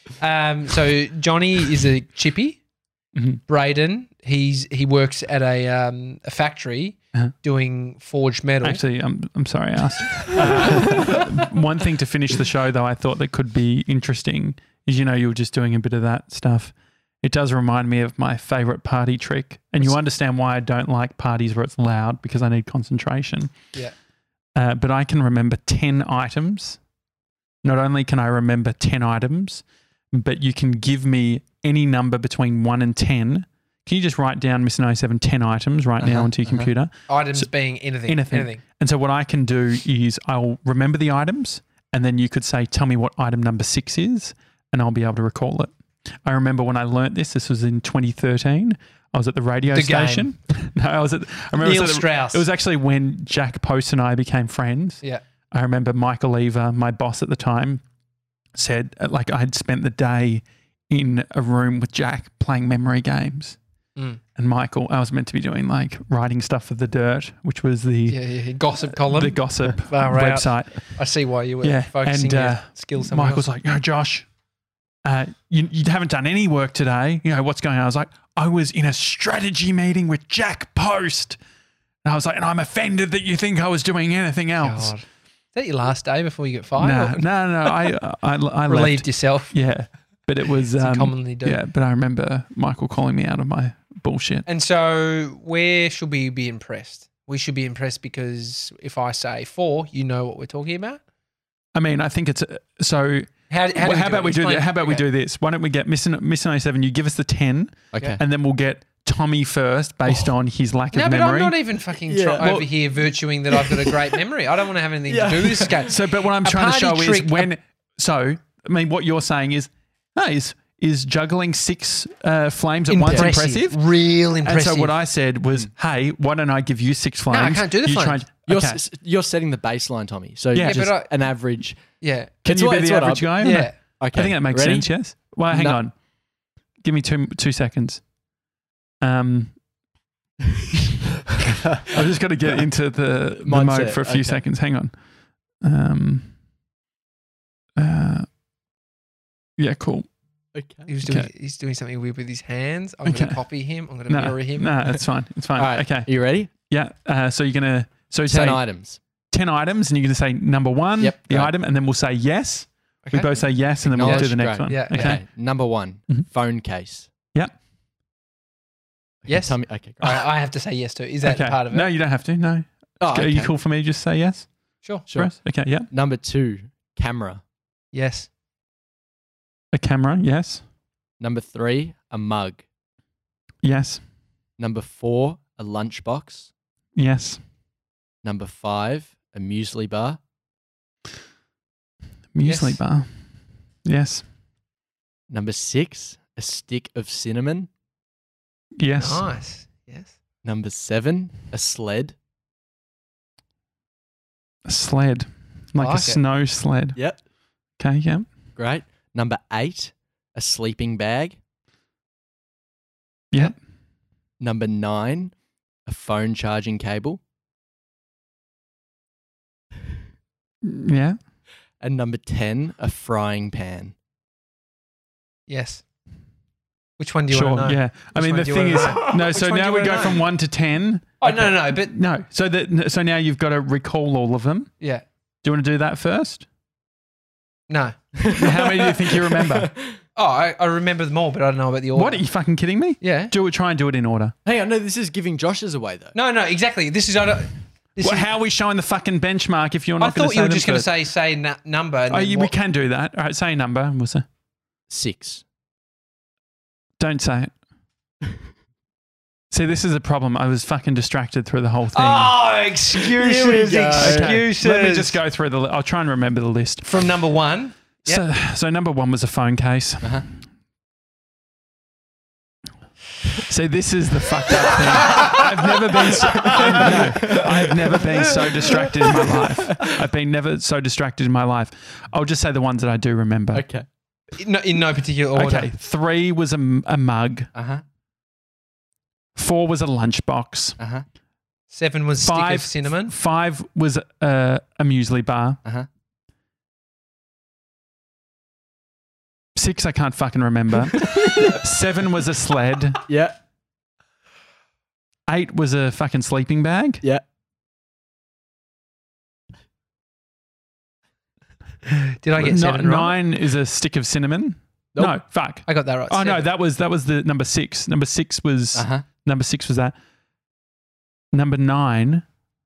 S2: So Johnny is a chippy.
S1: Mhm.
S2: Braden, he works at a factory
S1: Uh-huh.
S2: doing forged metal.
S1: Actually, I'm sorry I asked. One thing to finish the show, though, I thought that could be interesting is, you were just doing a bit of that stuff. It does remind me of my favorite party trick. And you understand why I don't like parties where it's loud, because I need concentration.
S2: Yeah.
S1: But I can remember 10 items. Not only can I remember 10 items, but you can give me any number between 1 and 10. Can you just write down, Mr. 97, 10 items right now onto your computer?
S2: Items being anything.
S1: Anything. And so what I can do is I'll remember the items, and then you could say, tell me what item number 6 is, and I'll be able to recall it. I remember when I learnt this was in 2013. I was at the radio station. No, I remember
S2: Neil Strauss.
S1: It was actually when Jack Post and I became friends.
S2: Yeah.
S1: I remember Michael Eva, my boss at the time, said like I had spent the day in a room with Jack playing memory games. And Michael, I was meant to be doing like writing stuff for The Dirt, which was the
S2: gossip column.
S1: the gossip
S2: Far out.
S1: website.
S2: I see why you were
S1: Yeah,
S2: focusing
S1: and,
S2: your skills somewhere
S1: Michael's
S2: else.
S1: like, Josh, you haven't done any work today. What's going on? I was like, I was in a strategy meeting with Jack Post. And I was like, and I'm offended that you think I was doing anything else.
S2: God. Is that your last day before you get fired?
S1: No. I
S2: Relieved
S1: left.
S2: yourself.
S1: Yeah, but it was
S2: As you commonly do.
S1: Yeah, but I remember Michael calling me out of my bullshit.
S2: And so where should we be impressed? We should be impressed because if I say 4, you know what we're talking about?
S1: I mean, I think it's so.
S2: How
S1: about we do
S2: Explain-
S1: that? How about we
S2: okay.
S1: do this? Why don't we get Mr. 97? You give us the 10,
S4: Okay.
S1: and then we'll get Tommy first based on his lack
S2: No,
S1: of
S2: but
S1: memory.
S2: I'm not even fucking
S4: Yeah.
S2: over here virtuing that I've got a great memory. I don't want to have anything to do with this game.
S1: So, but what I'm
S2: A
S1: trying to show
S2: party
S1: is
S2: trick-
S1: when. So, I mean, what you're saying is, is juggling 6 flames at once impressive?
S2: Real
S1: And
S2: impressive.
S1: so what I said was, hey, why don't I give you 6 flames?
S2: I can't do the
S1: You
S2: flames.
S1: okay.
S4: You're setting the baseline, Tommy. So
S1: Yeah.
S4: just
S2: but
S4: an average.
S2: Yeah.
S1: Can
S4: It's
S1: you
S4: what-
S1: be
S4: it's
S1: the
S4: what
S1: average guy?
S2: Yeah.
S4: Okay.
S1: I think that makes
S4: Ready?
S1: sense, yes. Well, hang
S4: No.
S1: on. Give me 2 seconds. I've just got to get into the mode
S4: Mindset,
S1: for a few
S4: okay.
S1: seconds. Hang on. Yeah, cool.
S4: Okay.
S2: He's doing something weird with his hands. I'm going
S1: Okay.
S2: to copy him. I'm going to mirror him.
S1: No, it's fine. It's fine.
S4: All right.
S1: Okay.
S4: Are you ready?
S1: Yeah. So you're gonna
S4: 10
S1: say
S4: items.
S1: 10 items, and you're gonna say number one,
S4: Yep,
S1: the
S4: right.
S1: item, and then we'll say yes.
S2: Okay.
S1: We both say yes, and then we'll do the next
S4: Acknowledge,
S1: one.
S2: great. Yeah,
S1: Okay.
S4: Okay. Number 1,
S1: Mhm.
S4: phone case.
S1: Yep.
S4: Okay,
S2: Yes.
S4: Tell me. Okay. Great.
S2: I have to say yes to it. Is that
S1: Okay.
S2: part of it?
S1: No, you don't have to. No.
S4: Oh,
S1: Are you
S4: okay.
S1: cool for me to just say yes?
S2: Sure.
S4: Sure.
S1: Russ? Okay. Yeah.
S4: Number 2, camera.
S2: Yes.
S1: A camera. Yes.
S4: Number 3, a mug.
S1: Yes.
S4: Number 4, a lunchbox.
S1: Yes.
S4: Number 5, a muesli bar.
S1: Muesli
S2: Yes.
S1: bar. Yes.
S4: Number 6, a stick of cinnamon.
S1: Yes.
S2: Nice. Yes.
S4: Number 7, a sled.
S1: A sled. Like
S2: I
S1: a
S2: like it.
S1: snow sled.
S4: Yep.
S1: Okay. Yeah.
S4: Great. Number 8, a sleeping bag.
S1: Yeah.
S4: Number 9, a phone charging cable.
S1: Yeah.
S4: And number 10, a frying pan.
S2: Yes. Which one do you
S1: Sure.
S2: want to know?
S1: Yeah. I
S2: Which
S1: mean,
S2: one
S1: the
S2: do you
S1: thing is,
S2: wanna know?
S1: no.
S2: Which
S1: So
S2: one do
S1: now
S2: you
S1: we
S2: wanna
S1: go
S2: know?
S1: from 1 to 10.
S2: Oh, no, but
S1: No. So now you've got to recall all of them.
S2: yeah.
S1: Do you want to do that first?
S2: No.
S1: How many do you think you remember?
S2: Oh, I remember them all, but I don't know about the order.
S1: What? Are you fucking kidding me?
S2: Yeah.
S1: Try and do it in order.
S4: Hang on, no, this is giving Josh's away though.
S2: No, exactly. This is.
S1: Well, how are we showing the fucking benchmark if you're
S2: I
S1: not going to
S2: thought
S1: say
S2: you were
S1: them
S2: just going to
S1: first?
S2: say number. And
S1: Oh,
S2: then
S1: we
S2: what-
S1: can do that. All right, say a number. And we'll say.
S4: 6.
S1: Don't say it. See, this is a problem. I was fucking distracted through the whole thing.
S2: Oh, excuses,
S4: Here we go.
S2: excuses.
S1: Let me just go through the. I'll try and remember the list.
S2: From number 1. Yep.
S1: So number 1 was a phone case.
S4: Uh-huh.
S1: See, this is the fucked up thing. I've never been so distracted in my life. I've been never so distracted in my life. I'll just say the ones that I do remember.
S4: Okay.
S2: In no particular order.
S1: Okay, 3 was a mug.
S4: Uh-huh.
S1: 4 was a lunchbox.
S4: Uh-huh.
S2: 7 was stick
S1: 5
S2: of cinnamon.
S1: 5 was a muesli bar.
S4: Uh-huh.
S1: 6 I can't fucking remember. 7 was a sled.
S4: Yeah.
S1: 8 was a fucking sleeping bag.
S4: Yeah.
S2: Did I get 7 right?
S1: 9 is a stick of cinnamon.
S4: Nope.
S1: No, fuck.
S2: I got that right.
S1: Oh no,
S2: 7.
S1: that was the number 6. Number 6 was
S4: Uh-huh.
S1: number 6 was that. Number 9.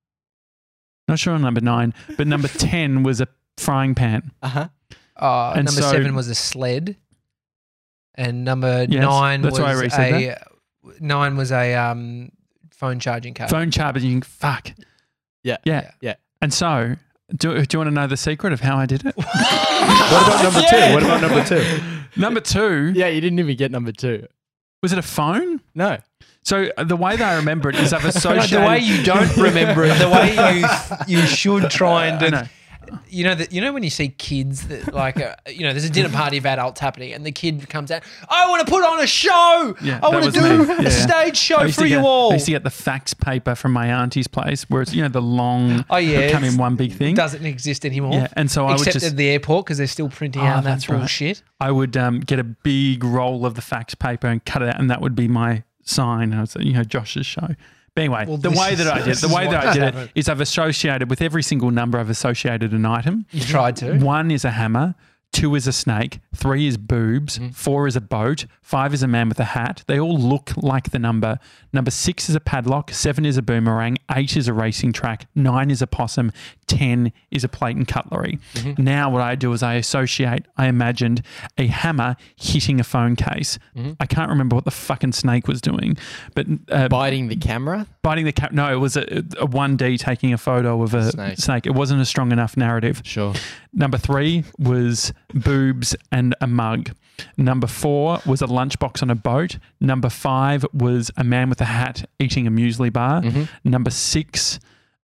S1: Not sure on number 9, but number 10 was a frying pan.
S4: Uh-huh.
S1: And
S2: number
S1: so-
S2: 7 was a sled, and number
S1: Yes,
S2: 9
S1: that's
S2: was
S1: why I resaid
S2: a 9 was a phone charging cable.
S1: Phone charging. Fuck.
S4: Yeah.
S1: Yeah.
S4: Yeah.
S1: And so, do you want to know the secret of how I did it?
S3: What about number 2? What about number 2?
S1: Number 2,
S4: Yeah, you didn't even get number 2.
S1: was it a phone?
S4: No.
S1: So the way that I remember it is I've
S2: No,
S1: associated.
S2: the way you don't remember it, the way you should try and
S1: I
S2: do.
S1: know.
S2: You know when you see kids that like there's a dinner party of adults happening and the kid comes out, I want to put on a show.
S1: Yeah,
S2: I
S1: that
S2: want
S1: was
S2: to do
S1: me.
S2: a
S1: Yeah.
S2: stage show
S1: I used
S2: for
S1: to
S2: you
S1: get,
S2: all.
S1: I used to get the fax paper from my auntie's place where it's, the long,
S2: Oh, yeah,
S1: come in
S2: it's-
S1: one big thing.
S2: Doesn't exist anymore.
S1: Yeah, and so I would
S2: Except
S1: just,
S2: at the airport because they're still printing
S1: Oh,
S2: out that
S1: that's right.
S2: bullshit.
S1: I would get a big roll of the fax paper and cut it out, and that would be my sign. And I was, Josh's show. But anyway,
S2: Well,
S1: the
S2: this
S1: way
S2: is-
S1: that I did
S2: this
S1: it, the
S2: is
S1: way
S2: what
S1: that I did
S2: happened.
S1: it is I've associated with every single number. I've associated an item.
S2: You tried to.
S1: 1 is a hammer. 2 is a snake. 3 is boobs. 4 is a boat. 5 is a man with a hat. They all look like the number. Number 6 is a padlock. 7 is a boomerang. 8 is a racing track. 9 is a possum. 10 is a plate and cutlery. Now what I do is I imagined a hammer hitting a phone case. I can't remember what the fucking snake was doing, but
S4: Biting the camera?
S1: biting the cap. No, it was a 1D taking a photo of a
S4: Snake.
S1: snake. It wasn't a strong enough narrative.
S4: Sure.
S1: Number 3 was boobs and a mug. Number 4 was a lunchbox on a boat. Number 5 was a man with a hat eating a muesli bar. Number 6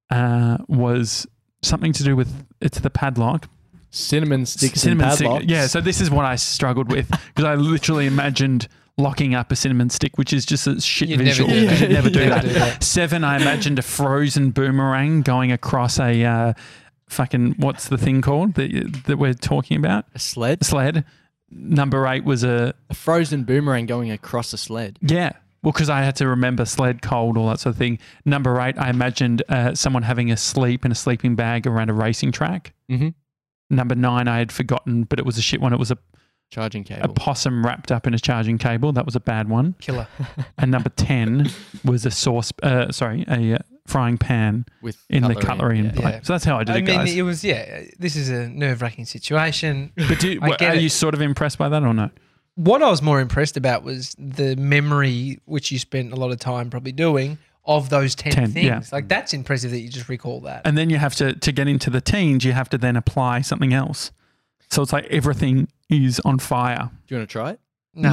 S1: was something to do with, it's the padlock.
S4: Cinnamon sticks
S1: Cinnamon
S4: and
S1: stick.
S4: padlocks.
S1: Yeah, so this is what I struggled with because I literally imagined locking up a cinnamon stick, which is just a shit
S2: You'd never
S1: visual.
S2: do that.
S1: You'd never do
S2: Never
S1: that.
S2: do that.
S1: 7, I imagined a frozen boomerang going across a fucking, what's the thing called that we're talking about?
S4: A sled?
S1: Sled. Number 8 was
S4: A frozen boomerang going across a sled.
S1: yeah. Well, because I had to remember sled, cold, all that sort of thing. Number 8, I imagined someone having a sleep in a sleeping bag around a racing track.
S4: Mm-hmm.
S1: Number 9, I had forgotten, but it was a shit one. It was a
S4: Charging
S1: a
S4: cable.
S1: possum wrapped up in a charging cable. That was a bad one.
S2: Killer.
S1: And number 10 was a frying pan
S4: With
S1: in the
S4: cutlery,
S1: cutlery and
S4: yeah.
S1: plate.
S2: Yeah.
S1: So that's how I did
S2: I
S1: it,
S2: mean,
S1: guys.
S2: it was, this is a nerve-wracking situation.
S1: But
S2: I get
S1: are
S2: it.
S1: you sort of impressed by that or no?
S2: What I was more impressed about was the memory, which you spent a lot of time probably doing, of those 10 things.
S1: yeah.
S2: Like, that's impressive that you just recall that.
S1: And then you have to get into the teens, you have to then apply something else. So it's like everything is on fire.
S4: Do you want to try it?
S1: No.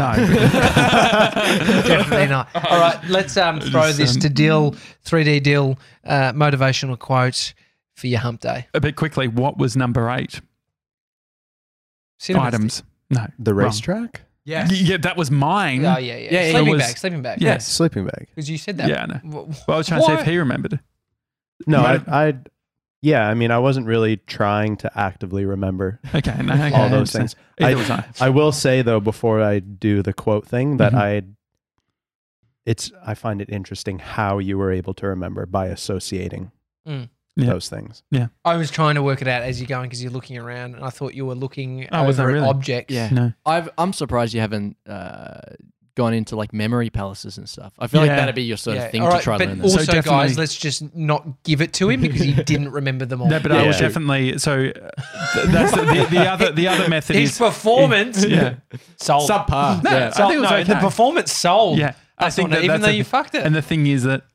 S2: Definitely not. All right, let's throw this to Dill, 3D Dill, motivational quote for your hump day.
S1: A bit quickly, what was number 8?
S2: Cinnamon
S1: Items. No.
S3: The
S1: Wrong.
S3: racetrack?
S4: Yeah.
S1: Yeah, that was mine.
S2: stick. Oh, yeah.
S4: Yeah, yeah,
S2: Sleeping
S1: it was-
S2: bag, sleeping bag.
S1: Yeah.
S3: Yes. Sleeping bag.
S2: Because you said that.
S1: Yeah, I know.
S2: Well,
S1: Well, I was trying to see
S2: why?
S1: if he remembered.
S3: No,
S1: Might
S3: yeah, I mean, I wasn't really trying to actively remember
S1: Okay, no, okay,
S3: all
S1: I
S3: those
S1: understand.
S3: things.
S1: Either was I.
S3: I will say though, before I do the quote thing, that
S1: Mhm.
S3: I find it interesting how you were able to remember by associating
S2: Mm.
S1: Yeah.
S3: those things.
S2: I was trying to work it out as you're going because you're looking around, and I thought you were looking
S1: Oh, was
S2: over
S1: I
S2: at
S1: really?
S2: objects.
S4: Yeah.
S1: No.
S4: I'm surprised you haven't gone into like memory palaces and stuff. I feel like
S1: Yeah.
S4: that'd be your sort of thing
S2: all
S4: to
S2: right,
S4: try
S2: but
S4: learn.
S1: So
S2: also,
S1: definitely-
S2: guys, let's just not give it to him because he didn't remember them all.
S1: No, but I was
S3: Yeah.
S1: definitely that's the other method
S2: His
S1: is
S2: performance
S1: yeah.
S2: sold.
S4: Subpar.
S1: No,
S4: Yeah.
S1: I think it was
S2: no,
S1: okay.
S2: the performance sold.
S1: Yeah, I think that
S2: even
S1: that's
S2: though
S1: a-
S2: you fucked it.
S1: And the thing is that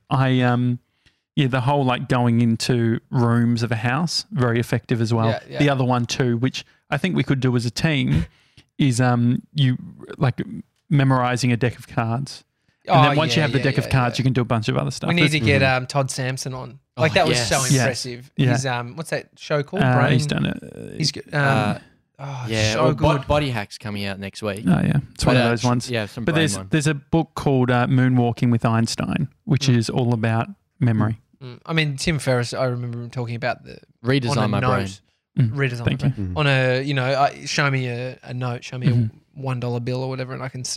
S1: the whole like going into rooms of a house, very effective as well.
S2: Yeah, yeah.
S1: The other one too, which I think we could do as a team, is you like memorizing a deck of cards. And then once you have the deck of cards, you can do a bunch of other stuff.
S2: We need to
S1: That's-
S2: get Todd Sampson on. Like
S4: Oh,
S2: that was
S4: yes.
S2: so
S4: Yes.
S2: impressive.
S1: Yeah.
S2: He's what's that show called? Brain.
S1: he's done it.
S2: He's good.
S4: Yeah,
S2: so
S4: well,
S2: good.
S4: Body Hack's coming out next week.
S1: Oh yeah, it's one
S4: But,
S1: of those ones.
S4: Yeah, some
S1: But
S4: brain
S1: there's
S4: one.
S1: there's a book called Moonwalking with Einstein, which is all about memory.
S2: I mean, Tim Ferriss. I remember him talking about the
S4: Redesign
S2: on a
S4: my
S2: note,
S4: brain.
S2: redesign
S1: Thank
S2: my
S1: you.
S2: brain. On a show me a note, show me
S1: Mhm.
S2: a $1 bill or whatever, and I can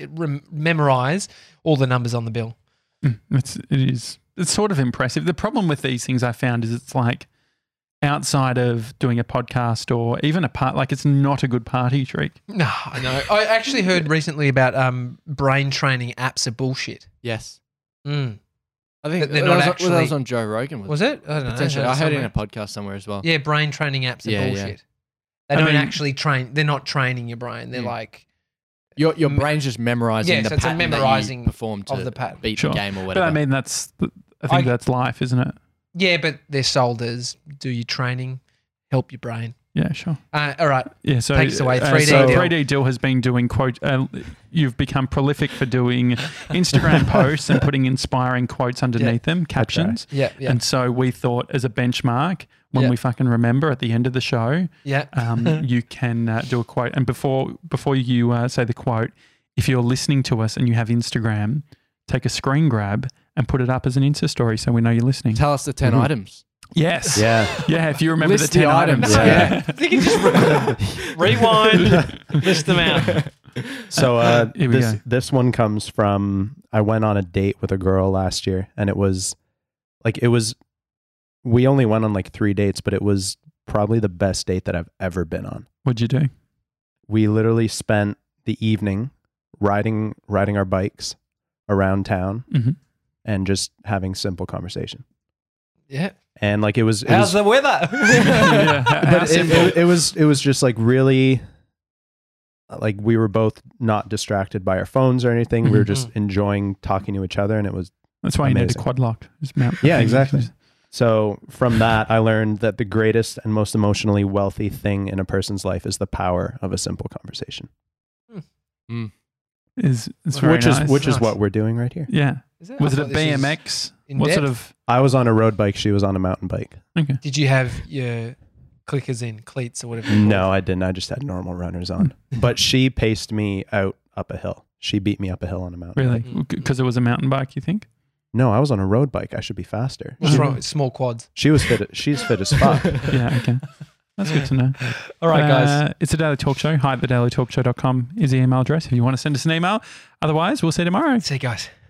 S2: memorize all the numbers on the bill.
S1: It's sort of impressive. The problem with these things I found is it's like outside of doing a podcast or even like it's not a good party trick.
S2: No, I know. I actually heard recently about brain training apps are bullshit.
S4: Yes.
S2: Mm.
S4: I think
S2: But they're
S4: that
S2: not
S4: was,
S2: actually-
S4: that was on Joe Rogan.
S2: Was it? I don't know.
S4: Potentially. I heard it in
S2: somewhere.
S4: a podcast somewhere as well.
S2: Yeah, brain training apps are
S4: Yeah, yeah.
S2: bullshit. They
S1: I
S2: don't
S1: mean-
S2: actually train. They're not training your brain. They're
S4: Mm.
S2: like
S4: Your
S2: M-
S4: brain's just memorizing
S2: Yeah,
S4: the
S2: so it's a
S4: pattern
S2: memorizing
S4: that you perform to
S2: of the pattern.
S4: beat
S1: Sure.
S4: the game or
S1: But
S4: whatever.
S1: I mean, I think that's life, isn't it?
S2: yeah, but they're sold as do your training, help your brain.
S1: Yeah, sure.
S2: All right.
S1: Yeah, so
S2: Takes away 3D
S1: so
S2: Dill.
S1: 3D Dill has been doing you've become prolific for doing Instagram posts and putting inspiring quotes underneath them, captions.
S2: Yeah, yeah,
S1: And so we thought, as a benchmark, when
S2: Yeah.
S1: we fucking remember at the end of the show,
S2: yeah.
S1: you can do a quote. And before you say the quote, if you're listening to us and you have Instagram, take a screen grab and put it up as an Insta story so we know you're listening.
S4: Tell us the 10
S1: Mhm.
S4: items.
S1: Yes.
S3: Yeah.
S1: Yeah, if you remember
S4: List
S1: the 10
S4: the
S1: items.
S4: items.
S3: Yeah.
S2: You can just rewind, list them out.
S3: So
S1: Here we go.
S3: this one comes from I went on a date with a girl last year, and it was we only went on like 3 dates, but it was probably the best date that I've ever been on.
S1: What'd you do?
S3: We literally spent the evening riding our bikes around town
S1: Mhm.
S3: and just having simple conversation.
S2: Yeah.
S3: And like it was
S2: How's the weather?
S1: Yeah, how
S3: but
S1: simple.
S3: it was just like really like we were both not distracted by our phones or anything. We were just enjoying talking to each other, and it was
S1: That's why you need the
S3: amazing.
S1: quad lock. Just mount the
S3: Yeah,
S1: thing.
S3: exactly. So from that, I learned that the greatest and most emotionally wealthy thing in a person's life is the power of a simple conversation,
S1: It's very
S3: which
S1: nice.
S3: is which is
S2: Nice.
S3: what we're doing right here.
S1: Yeah.
S2: Is it?
S1: Was
S2: I
S1: it a
S2: thought this was
S1: BMX?
S2: in
S1: What sort
S2: depth.
S1: of?
S3: I was on a road bike; she was on a mountain bike.
S1: Okay.
S2: Did you have your clickers in, cleats or whatever?
S3: No, I didn't. I just had normal runners on. But she paced me out up a hill. She beat me up a hill on a mountain
S1: Really?
S3: bike.
S1: Because it was a mountain bike, you think?
S3: No, I was on a road bike. I should be faster.
S2: What's wrong? Small quads.
S3: She was fit. She's fit as fuck.
S1: Yeah, okay. That's good to know.
S2: All right, guys.
S1: It's a Daily Talk Show. Hi at thedailytalkshow.com is the email address if you want to send us an email. Otherwise, we'll see you tomorrow.
S2: See you guys.